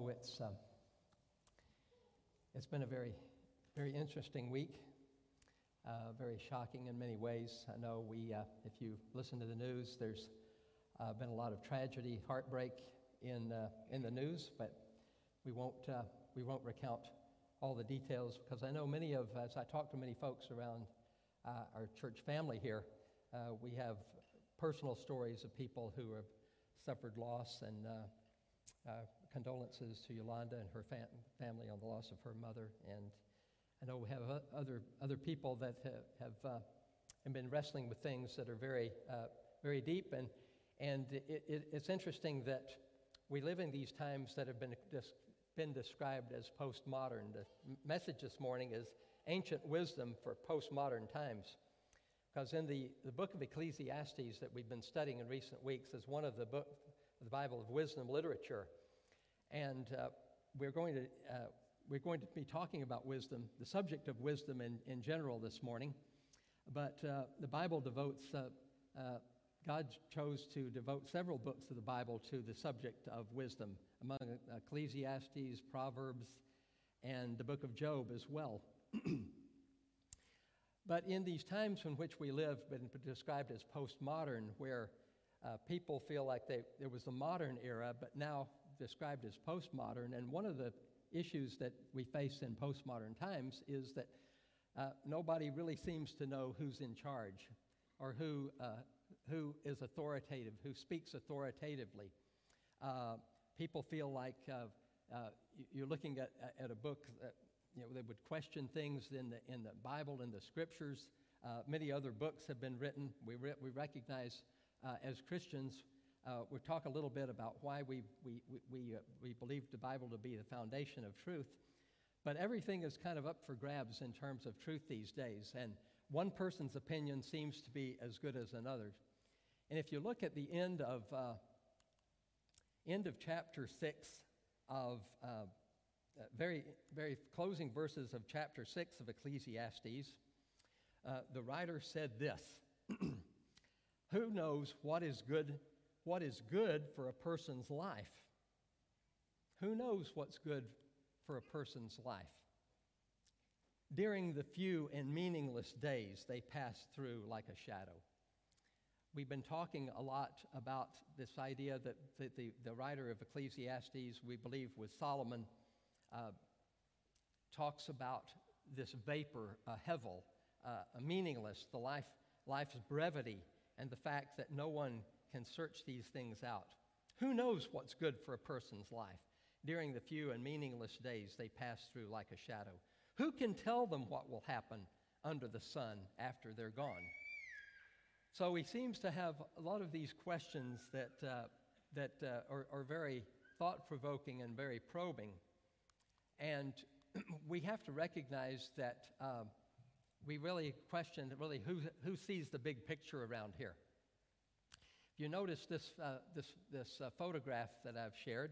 It's been a very, very interesting week, very shocking in many ways. I know if you listen to the news, there's been a lot of tragedy, heartbreak in the news, but we won't recount all the details because I know as I talk to many folks around our church family here, we have personal stories of people who have suffered loss, and condolences to Yolanda and her family on the loss of her mother. And I know we have other people that have been wrestling with things that are very very deep. And it's interesting that we live in these times that have been described as postmodern. The message this morning is ancient wisdom for postmodern times. Because in the book of Ecclesiastes that we've been studying in recent weeks is one of the Bible of wisdom literature. And we're going to be talking about wisdom, the subject of wisdom in general this morning. But the Bible God chose to devote several books of the Bible to the subject of wisdom, among Ecclesiastes, Proverbs, and the book of Job as well. But in these times in which we live, been described as postmodern, where people feel like there was the modern era, but now described as postmodern. And one of the issues that we face in postmodern times is that nobody really seems to know who's in charge or who is authoritative, who speaks authoritatively. People feel like you're looking at a book that they would question things in the Bible and the Scriptures. Many other books have been written. We recognize as Christians, we'll talk a little bit about why we believe the Bible to be the foundation of truth. But everything is kind of up for grabs in terms of truth these days, and one person's opinion seems to be as good as another's. And if you look at the end of chapter 6 of very, very closing verses of chapter 6 of Ecclesiastes, the writer said this: "Who knows what is good for a person's life?" Who knows what's good for a person's life? "During the few and meaningless days they pass through like a shadow." We've been talking a lot about this idea that the writer of Ecclesiastes, we believe was Solomon, talks about this vapor, a hevel, a meaningless, the life's brevity, and the fact that no one can search these things out. Who knows what's good for a person's life? During the few and meaningless days they pass through like a shadow. Who can tell them what will happen under the sun after they're gone? So he seems to have a lot of these questions that are very thought-provoking and very probing. And we have to recognize that we really question who sees the big picture around here. If you notice this photograph that I've shared,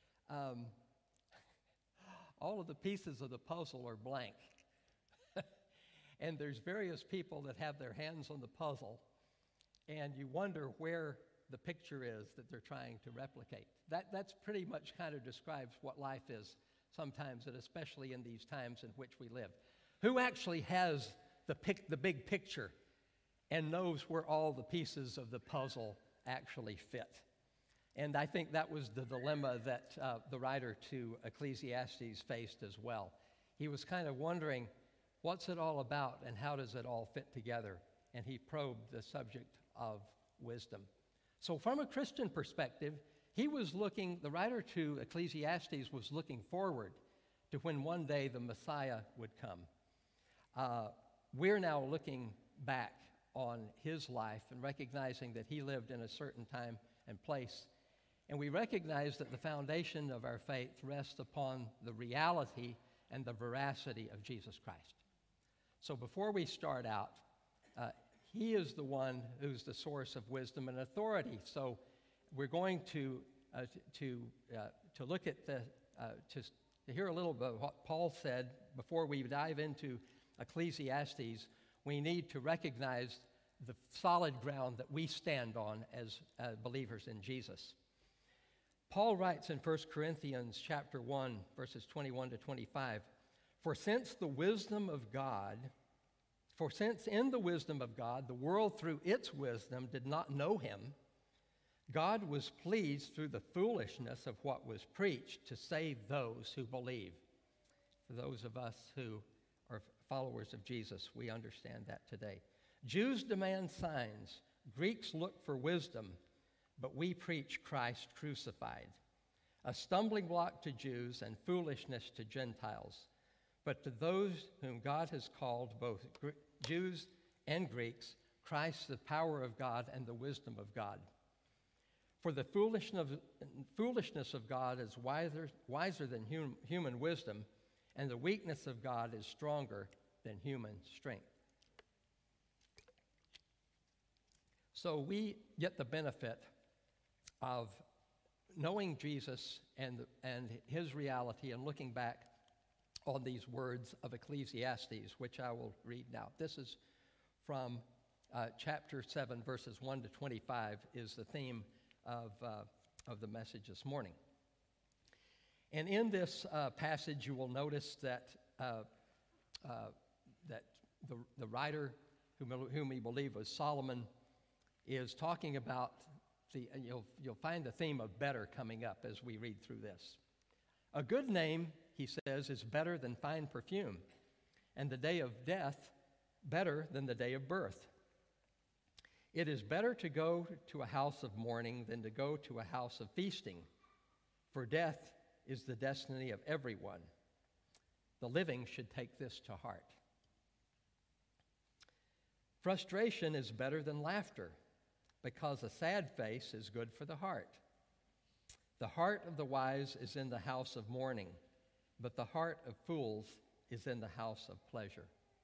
all of the pieces of the puzzle are blank. And there's various people that have their hands on the puzzle, and you wonder where the picture is that they're trying to replicate. That's pretty much kind of describes what life is sometimes, and especially in these times in which we live. Who actually has the big picture and knows where all the pieces of the puzzle actually fit? And I think that was the dilemma that the writer to Ecclesiastes faced as well. He was kind of wondering, what's it all about and how does it all fit together? And he probed the subject of wisdom. So from a Christian perspective, the writer to Ecclesiastes was looking forward to when one day the Messiah would come. We're now looking back on his life and recognizing that he lived in a certain time and place. And we recognize that the foundation of our faith rests upon the reality and the veracity of Jesus Christ. So before we start out, he is the one who's the source of wisdom and authority. So we're going to look at to hear a little bit of what Paul said before we dive into Ecclesiastes. We need to recognize the solid ground that we stand on as believers in Jesus. Paul writes in 1 Corinthians chapter 1, verses 21 to 25, For since in the wisdom of God, the world through its wisdom did not know him, God was pleased through the foolishness of what was preached to save those who believe. For those of us who are followers of Jesus, we understand that today. Jews demand signs, Greeks look for wisdom, but we preach Christ crucified, a stumbling block to Jews and foolishness to Gentiles. But to those whom God has called, both Jews and Greeks, Christ, the power of God and the wisdom of God. For the foolishness of God is wiser than human wisdom, and the weakness of God is stronger than human strength. So we get the benefit of knowing Jesus and his reality and looking back on these words of Ecclesiastes, which I will read now. This is from chapter 7, verses 1 to 25, is the theme of the message this morning. And in this passage, you will notice that that the writer, whom we believe was Solomon, is talking about you'll find the theme of better coming up as we read through this. A good name, he says, is better than fine perfume, and the day of death better than the day of birth. It is better to go to a house of mourning than to go to a house of feasting, for death is the destiny of everyone. The living should take this to heart. Frustration is better than laughter, because a sad face is good for the heart. The heart of the wise is in the house of mourning, but the heart of fools is in the house of pleasure.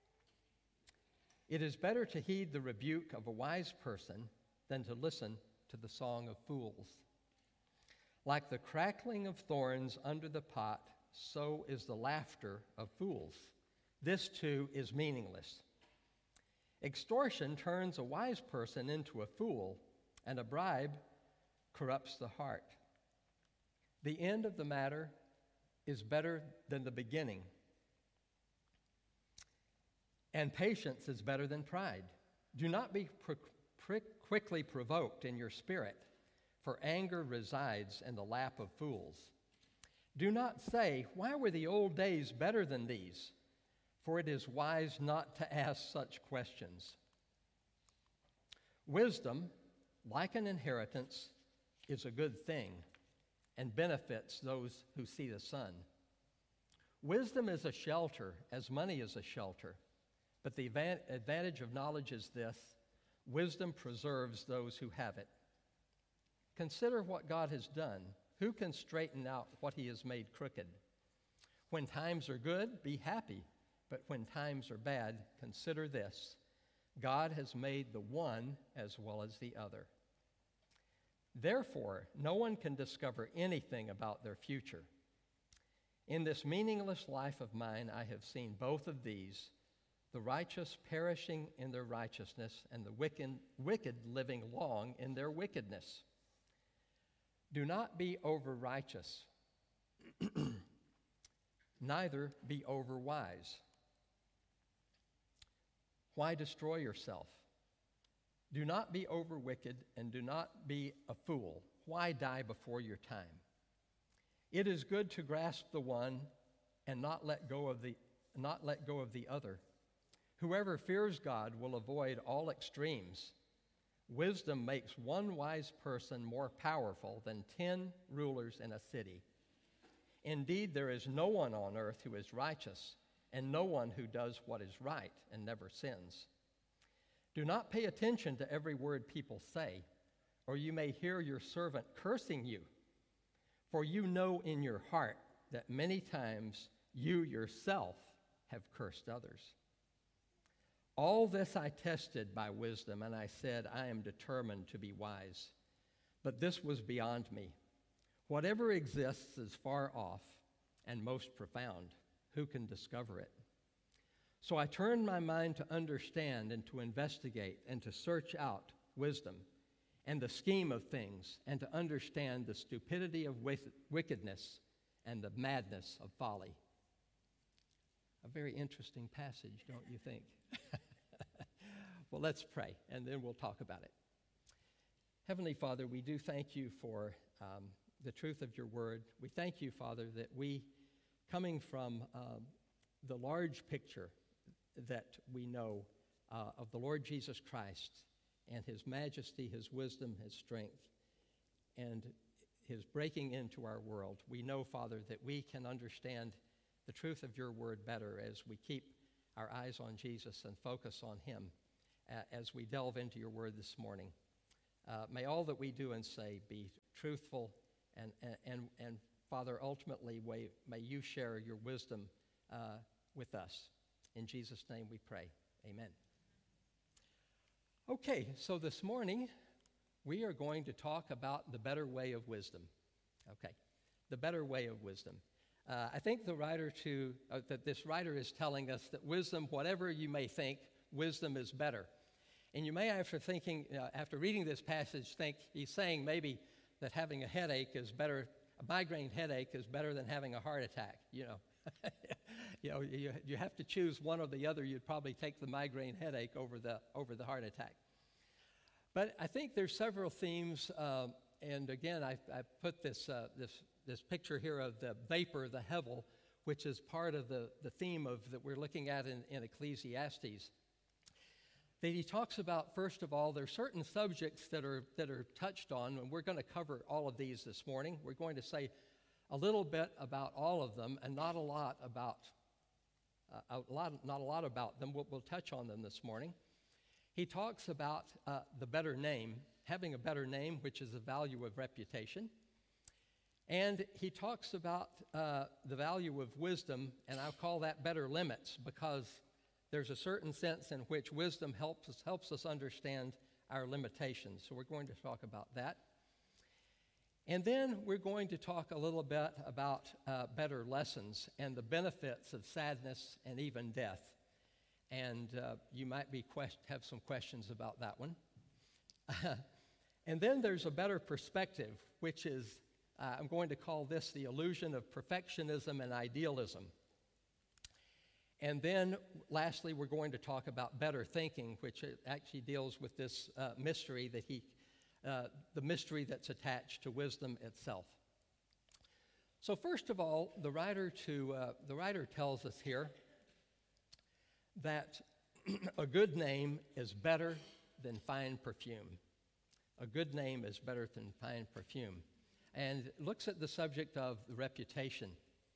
It is better to heed the rebuke of a wise person than to listen to the song of fools. Like the crackling of thorns under the pot, so is the laughter of fools. This too is meaningless. Extortion turns a wise person into a fool, and a bribe corrupts the heart. The end of the matter is better than the beginning, and patience is better than pride. Do not be quickly provoked in your spirit, for anger resides in the lap of fools. Do not say, "Why were the old days better than these?" For it is wise not to ask such questions. Wisdom, like an inheritance, is a good thing and benefits those who see the sun. Wisdom is a shelter, as money is a shelter. But the advantage of knowledge is this: wisdom preserves those who have it. Consider what God has done. Who can straighten out what he has made crooked? When times are good, be happy. But when times are bad, consider this: God has made the one as well as the other. Therefore, no one can discover anything about their future. In this meaningless life of mine, I have seen both of these: the righteous perishing in their righteousness, and the wicked living long in their wickedness. Do not be over-righteous, neither be over-wise. Why destroy yourself? Do not be over-wicked, and do not be a fool. Why die before your time? It is good to grasp the one and not let go of the other. Whoever fears God will avoid all extremes. Wisdom makes one wise person more powerful than 10 rulers in a city. Indeed, there is no one on earth who is righteous, and no one who does what is right and never sins. Do not pay attention to every word people say, or you may hear your servant cursing you. For you know in your heart that many times you yourself have cursed others. All this I tested by wisdom, and I said, I am determined to be wise. But this was beyond me. Whatever exists is far off and most profound. Who can discover it? So I turned my mind to understand and to investigate and to search out wisdom. and the scheme of things, and to understand the stupidity of wickedness and the madness of folly. A very interesting passage, don't you think? Well, let's pray, and then we'll talk about it. Heavenly Father, we do thank you for the truth of your word. We thank you, Father, that we, coming from the large picture that we know of the Lord Jesus Christ and his majesty, his wisdom, his strength, and his breaking into our world, we know, Father, that we can understand the truth of your word better as we keep our eyes on Jesus and focus on him as we delve into your word this morning. May all that we do and say be truthful, and Father, ultimately, may you share your wisdom with us. In Jesus' name we pray. Amen. Okay, so this morning we are going to talk about the better way of wisdom. Okay, the better way of wisdom. I think that this writer is telling us that wisdom, whatever you may think, wisdom is better. And you may, after reading this passage, think he's saying maybe that having a headache is better, a migraine headache is better than having a heart attack, you know. You have to choose one or the other. You'd probably take the migraine headache over the heart attack. But I think there's several themes, and again, I put this picture here of the vapor, the hevel, which is part of the theme that we're looking at in Ecclesiastes. That he talks about, first of all, there are certain subjects that are touched on, and we're going to cover all of these this morning. We're going to say a little bit about all of them, and not a lot about them. We'll touch on them this morning. He talks about the better name, having a better name, which is the value of reputation. And he talks about the value of wisdom, and I'll call that better limits, because there's a certain sense in which wisdom helps us understand our limitations. So we're going to talk about that. And then we're going to talk a little bit about better lessons and the benefits of sadness and even death. And you might have some questions about that one. And then there's a better perspective, which is, I'm going to call this the illusion of perfectionism and idealism. And then, lastly, we're going to talk about better thinking, which actually deals with this mystery the mystery that's attached to wisdom itself. So, first of all, the writer tells us here that a good name is better than fine perfume. A good name is better than fine perfume, and looks at the subject of the reputation.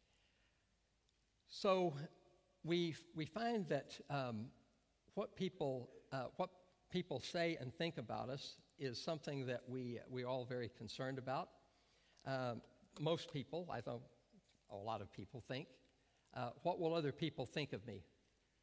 So, we find that what people say and think about us is something that we're all very concerned about. Most people, I know a lot of people think, what will other people think of me?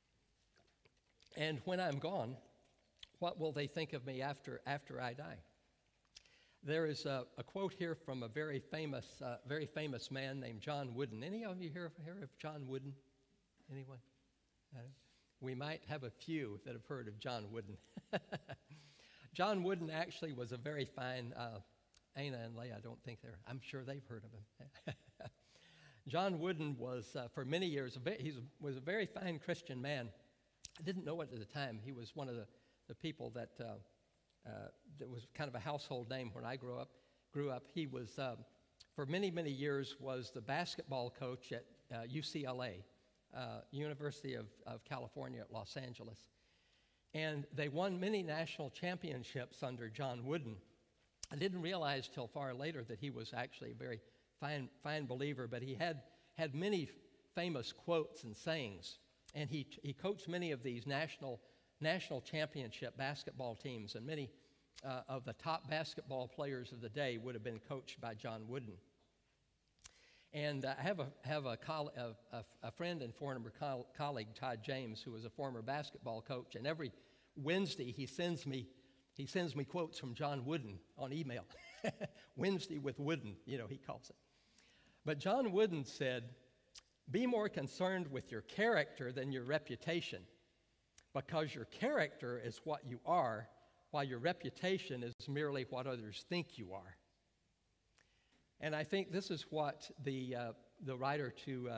And when I'm gone, what will they think of me after I die? There is a quote here from a very famous man named John Wooden. Any of you hear of John Wooden? Anyone? We might have a few that have heard of John Wooden. John Wooden actually was a very fine, Anna and Leah, I'm sure they've heard of him. John Wooden was, for many years, was a very fine Christian man. I didn't know it at the time. He was one of the people that was kind of a household name when I grew up. He was, for many, many years, was the basketball coach at UCLA. University of California at Los Angeles. And they won many national championships under John Wooden. I didn't realize till far later that he was actually a very fine believer, but he had many famous quotes and sayings. And he coached many of these national championship basketball teams, and many of the top basketball players of the day would have been coached by John Wooden. And I have a friend and former colleague, Todd James, who was a former basketball coach, and every Wednesday he sends me quotes from John Wooden on email. Wednesday with Wooden, he calls it. But John Wooden said, "Be more concerned with your character than your reputation, because your character is what you are, while your reputation is merely what others think you are. And I think this is what the writer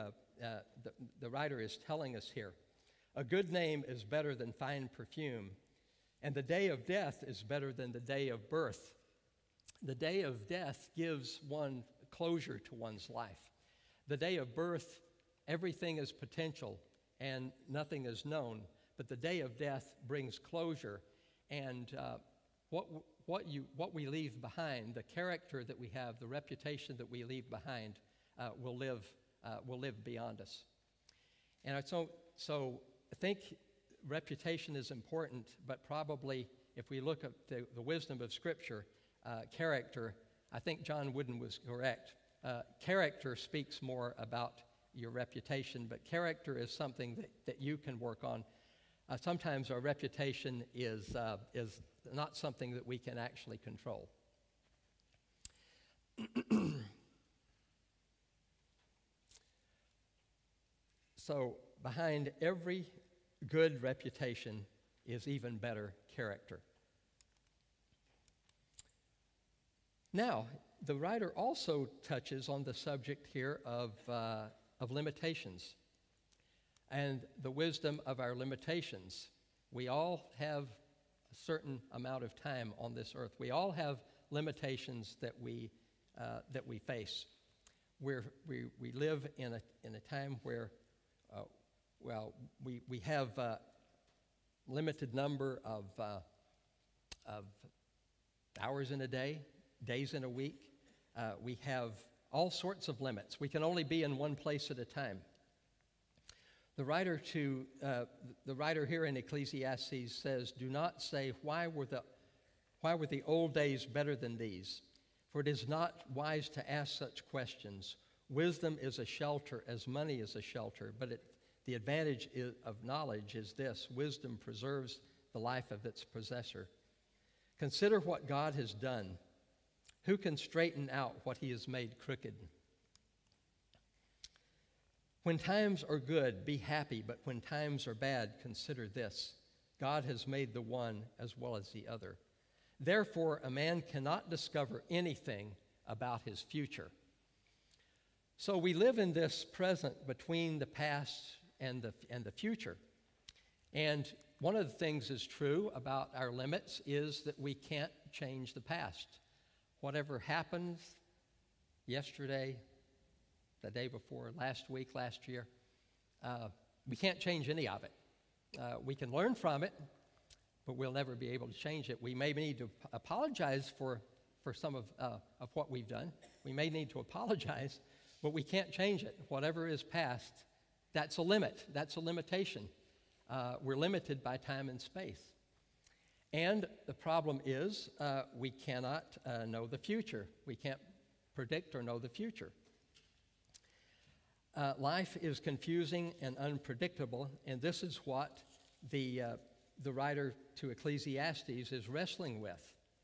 is telling us here. A good name is better than fine perfume, and the day of death is better than the day of birth. The day of death gives one closure to one's life. The day of birth, everything is potential and nothing is known, but the day of death brings closure, and what we leave behind, the character that we have, the reputation that we leave behind, will live beyond us. And so I think reputation is important, but probably if we look at the wisdom of Scripture, character, I think John Wooden was correct. Character speaks more about your reputation, but character is something that you can work on. Sometimes our reputation is not something that we can actually control. So behind every good reputation is even better character. Now, the writer also touches on the subject here of limitations and the wisdom of our limitations. We all have a certain amount of time on this earth. We all have limitations that we face. We live in a time where we have a limited number of hours in a day, days in a week. We have all sorts of limits. We can only be in one place at a time. The writer here in Ecclesiastes says, "Do not say, why were the old days better than these? For it is not wise to ask such questions. Wisdom is a shelter as money is a shelter, but the advantage of knowledge is this: wisdom preserves the life of its possessor. Consider what God has done. Who can straighten out what he has made crooked? When times are good, be happy, but when times are bad, consider this: God has made the one as well as the other. Therefore, a man cannot discover anything about his future." So we live in this present between the past and the future. And one of the things is true about our limits is that we can't change the past. Whatever happened yesterday, the day before, last week, last year, we can't change any of it. We can learn from it, but we'll never be able to change it. We may need to apologize for some of what we've done. We may need to apologize, but we can't change it. Whatever is past, that's a limit. That's a limitation. We're limited by time and space. And the problem is we cannot know the future. We can't predict or know the future. Life is confusing and unpredictable, and this is what the writer to Ecclesiastes is wrestling with.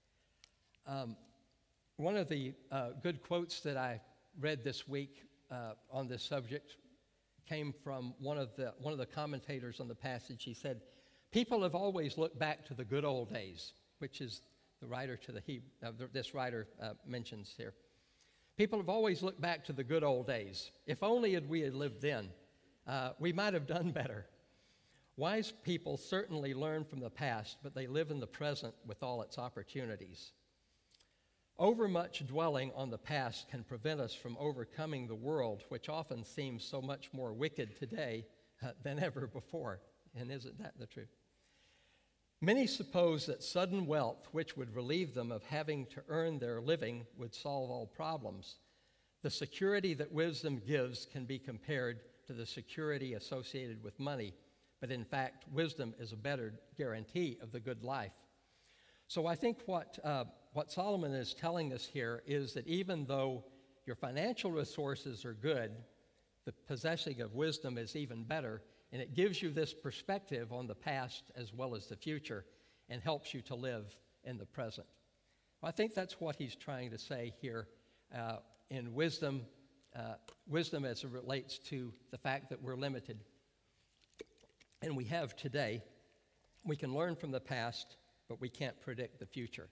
One of the good quotes that I read this week on this subject came from one of the commentators on the passage. He said, "People have always looked back to the good old days," which is the writer to this writer mentions here. People have always looked back to the good old days. If only we had lived then, we might have done better. Wise people certainly learn from the past, but they live in the present with all its opportunities. Overmuch dwelling on the past can prevent us from overcoming the world, which often seems so much more wicked today than ever before. And isn't that the truth? Many suppose that sudden wealth, which would relieve them of having to earn their living, would solve all problems. The security that wisdom gives can be compared to the security associated with money, but in fact, wisdom is a better guarantee of the good life. So I think what Solomon is telling us here is that even though your financial resources are good, the possessing of wisdom is even better, and it gives you this perspective on the past as well as the future and helps you to live in the present. Well, I think that's what he's trying to say here in wisdom, wisdom as it relates to the fact that we're limited. And we have today. We can learn from the past, but we can't predict the future.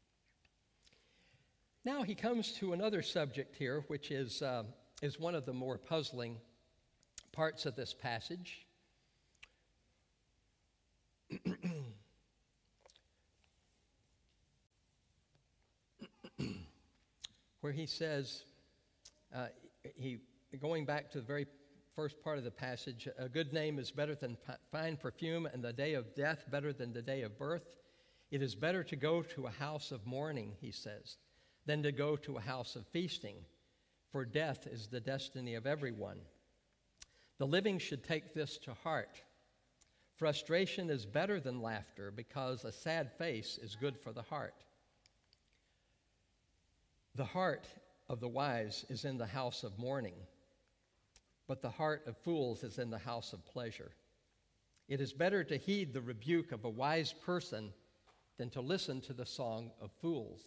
Now he comes to another subject here, which is one of the more puzzling parts of this passage. Where he says, going back to the very first part of the passage, a good name is better than fine perfume, and the day of death better than the day of birth. It is better to go to a house of mourning, he says, than to go to a house of feasting, for death is the destiny of everyone. The living should take this to heart. Frustration is better than laughter, because a sad face is good for the heart. The heart of the wise is in the house of mourning, but the heart of fools is in the house of pleasure. It is better to heed the rebuke of a wise person than to listen to the song of fools.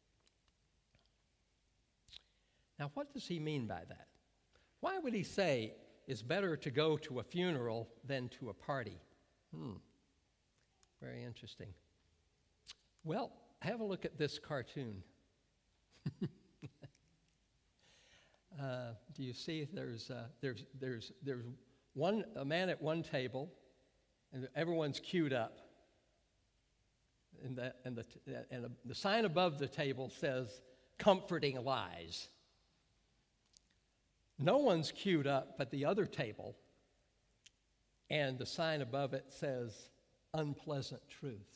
Now, what does he mean by that? Why would he say it's better to go to a funeral than to a party? Very interesting. Well, have a look at this cartoon. Do you see there's a man at one table, and everyone's queued up, and the sign above the table says "Comforting Lies." No one's queued up at the other table, and the sign above it says "Unpleasant Truths."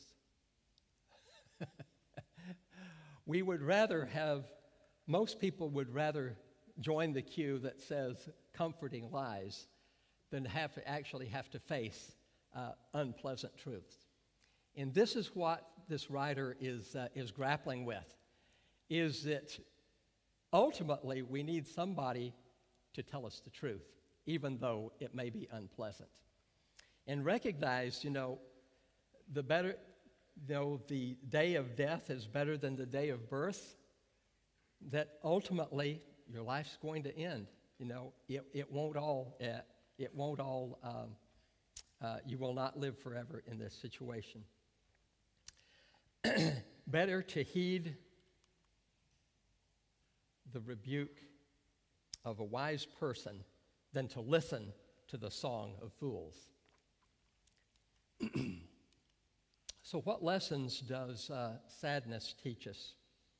Most people would rather join the queue that says "Comforting Lies" than have to face unpleasant truths. And this is what this writer is grappling with, is that ultimately we need somebody to tell us the truth, even though it may be unpleasant. And recognize, the day of death is better than the day of birth, that ultimately your life's going to end. It won't all, you will not live forever in this situation. Better to heed the rebuke of a wise person than to listen to the song of fools. So what lessons does sadness teach us?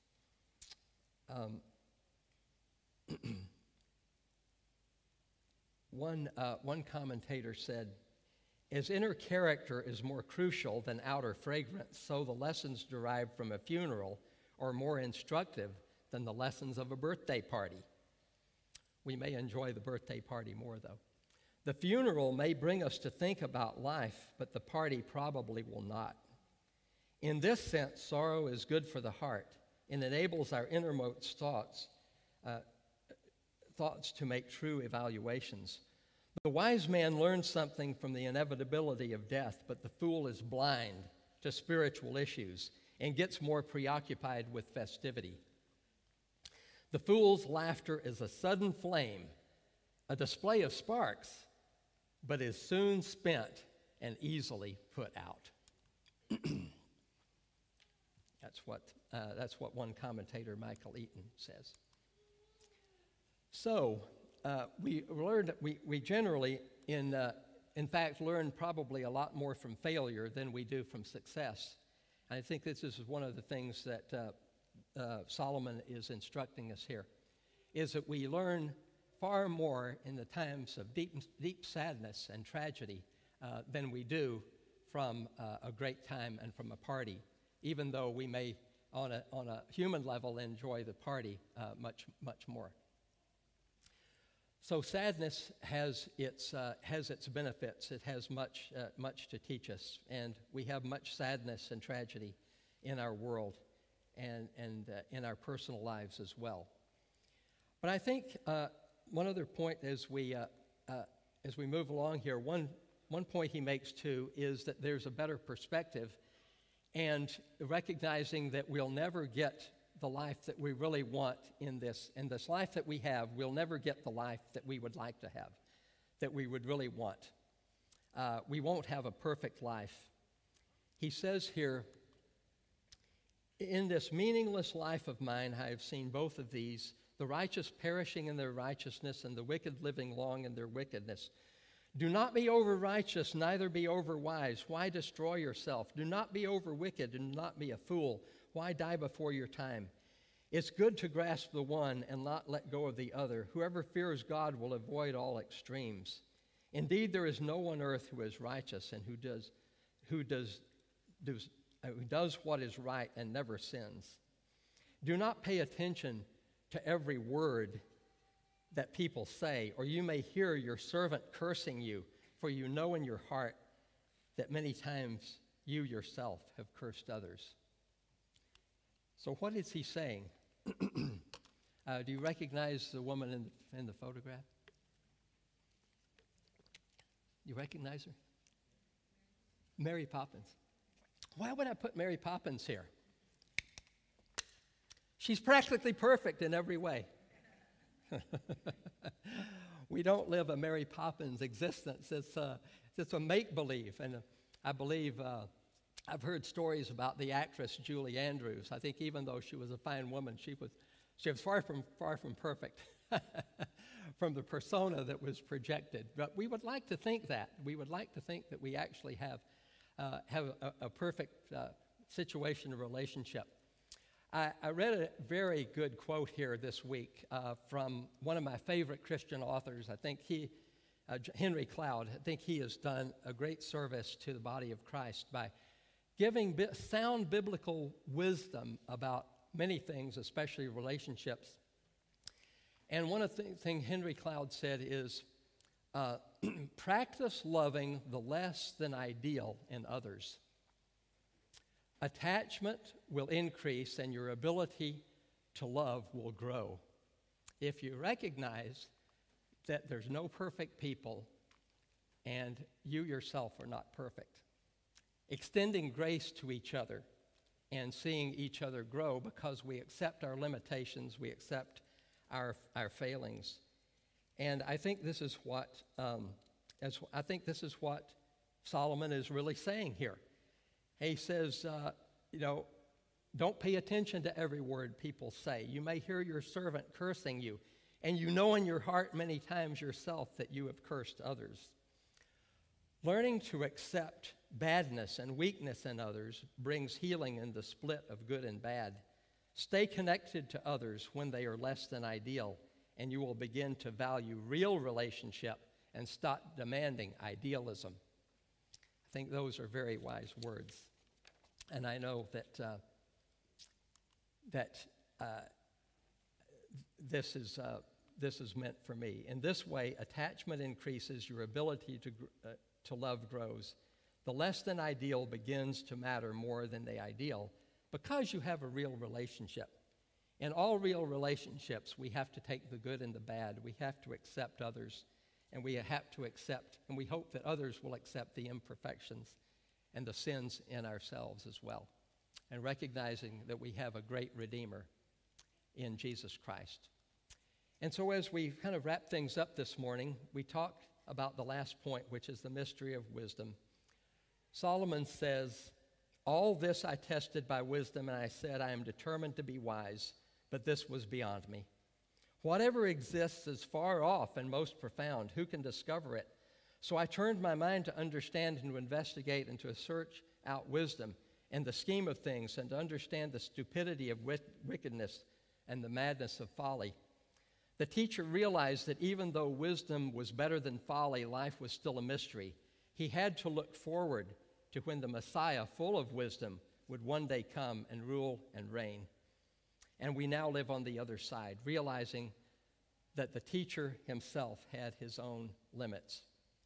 One commentator said, as inner character is more crucial than outer fragrance, so the lessons derived from a funeral are more instructive than the lessons of a birthday party. We may enjoy the birthday party more, though. The funeral may bring us to think about life, but the party probably will not. In this sense, sorrow is good for the heart and enables our innermost thoughts to make true evaluations. The wise man learns something from the inevitability of death, but the fool is blind to spiritual issues and gets more preoccupied with festivity. The fool's laughter is a sudden flame, a display of sparks, but is soon spent and easily put out. That's what one commentator, Michael Eaton, says. So we learned we generally, in fact, learn probably a lot more from failure than we do from success. And I think this is one of the things that Solomon is instructing us here, is that we learn far more in the times of deep sadness and tragedy than we do from a great time and from a party, even though we may, on a human level, enjoy the party much more. So sadness has its benefits. It has much to teach us, and we have much sadness and tragedy in our world and in our personal lives as well. But I think one other point as we move along here, one point he makes too is that there's a better perspective, and recognizing that we'll never get the life that we really want in this life that we have. We'll never get the life that we would like to have, that we would really want. We won't have a perfect life. He says here In this meaningless life of mine, I have seen both of these, the righteous perishing in their righteousness and the wicked living long in their wickedness. Do not be over righteous, neither be over wise. Why destroy yourself? Do not be over wicked, and do not be a fool. Why die before your time? It's good to grasp the one and not let go of the other. Whoever fears God will avoid all extremes. Indeed, there is no one on earth who is righteous and who does what is right and never sins. Do not pay attention to every word that people say, or you may hear your servant cursing you, for you know in your heart that many times you yourself have cursed others. So what is he saying? Do you recognize the woman in the photograph? You recognize her? Mary Poppins. Why would I put Mary Poppins here? She's practically perfect in every way. We don't live a Mary Poppins existence. It's a make-believe. And I believe I've heard stories about the actress Julie Andrews. I think even though she was a fine woman, she was far from perfect from the persona that was projected. But we would like to think that. We would like to think that we actually have a perfect situation or relationship. I read a very good quote here this week from one of my favorite Christian authors. I think Henry Cloud. I think he has done a great service to the body of Christ by giving sound biblical wisdom about many things, especially relationships. And one of the things Henry Cloud said is, practice loving the less than ideal in others. Attachment will increase and your ability to love will grow. If you recognize that there's no perfect people and you yourself are not perfect, extending grace to each other and seeing each other grow because we accept our limitations, we accept our failings. And I think this is what Solomon is really saying here. He says, don't pay attention to every word people say. You may hear your servant cursing you, and you know in your heart many times yourself that you have cursed others. Learning to accept badness and weakness in others brings healing in the split of good and bad. Stay connected to others when they are less than ideal, and you will begin to value real relationship and stop demanding idealism. I think those are very wise words. And I know that this is meant for me. In this way, attachment increases, your ability to love grows. The less than ideal begins to matter more than the ideal because you have a real relationship. In all real relationships, we have to take the good and the bad. We have to accept others, and we have to accept, and we hope that others will accept the imperfections and the sins in ourselves as well, and recognizing that we have a great Redeemer in Jesus Christ. And so as we kind of wrap things up this morning, we talk about the last point, which is the mystery of wisdom. Solomon says, all this I tested by wisdom, and I said, I am determined to be wise, but this was beyond me. Whatever exists is far off and most profound. Who can discover it? So I turned my mind to understand and to investigate and to search out wisdom and the scheme of things and to understand the stupidity of wickedness and the madness of folly. The teacher realized that even though wisdom was better than folly, life was still a mystery. He had to look forward to when the Messiah, full of wisdom, would one day come and rule and reign. And we now live on the other side, realizing that the teacher himself had his own limits.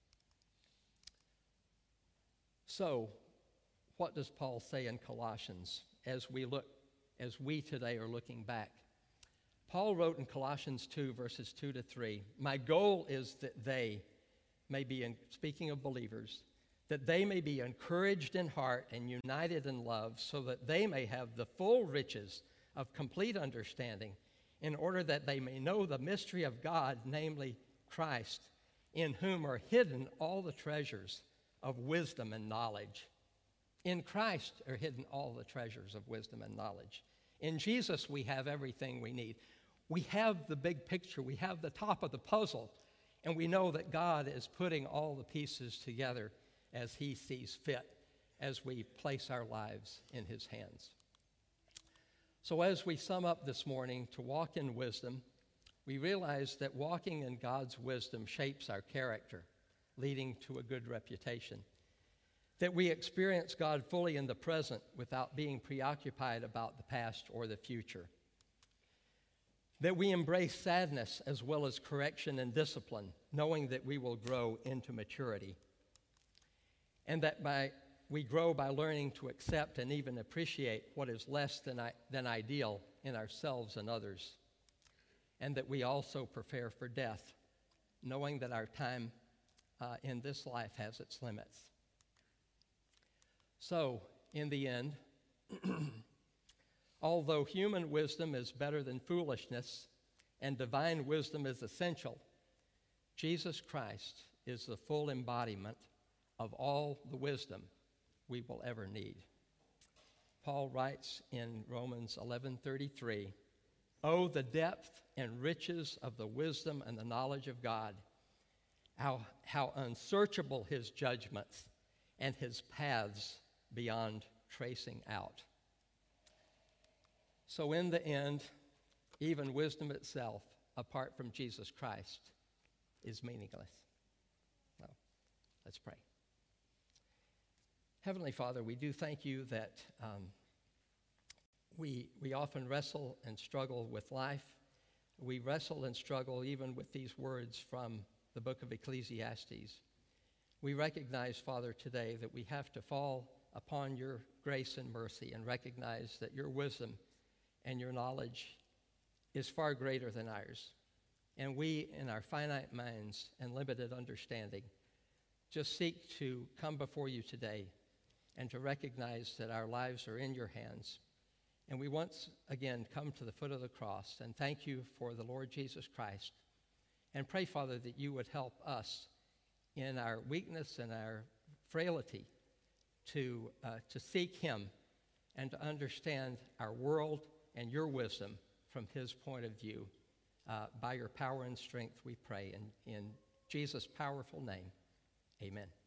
So, what does Paul say in Colossians as we today are looking back? Paul wrote in Colossians 2, verses 2 to 3, my goal is that they may be, speaking of believers, that they may be encouraged in heart and united in love, so that they may have the full riches of complete understanding, in order that they may know the mystery of God, namely Christ, in whom are hidden all the treasures of wisdom and knowledge. In Christ are hidden all the treasures of wisdom and knowledge. In Jesus, we have everything we need. We have the big picture. We have the top of the puzzle. And we know that God is putting all the pieces together as he sees fit as we place our lives in his hands. So as we sum up this morning to walk in wisdom, we realize that walking in God's wisdom shapes our character, leading to a good reputation. That we experience God fully in the present without being preoccupied about the past or the future. That we embrace sadness as well as correction and discipline, knowing that we will grow into maturity. And that we grow by learning to accept and even appreciate what is less than ideal in ourselves and others. And that we also prepare for death, knowing that our time in this life has its limits. So, in the end, although human wisdom is better than foolishness and divine wisdom is essential, Jesus Christ is the full embodiment of all the wisdom we will ever need. Paul writes in Romans 11:33, "Oh, the depth and riches of the wisdom and the knowledge of God, how unsearchable his judgments and his paths beyond tracing out." So in the end, even wisdom itself, apart from Jesus Christ, is meaningless. So, let's pray. Heavenly Father, we do thank you that we often wrestle and struggle with life. We wrestle and struggle even with these words from the book of Ecclesiastes. We recognize, Father, today that we have to fall upon your grace and mercy and recognize that your wisdom and your knowledge is far greater than ours. And we, in our finite minds and limited understanding, just seek to come before you today and to recognize that our lives are in your hands. And we once again come to the foot of the cross and thank you for the Lord Jesus Christ. And pray, Father, that you would help us in our weakness and our frailty to seek him and to understand our world and your wisdom from his point of view. By your power and strength we pray. In Jesus' powerful name, amen.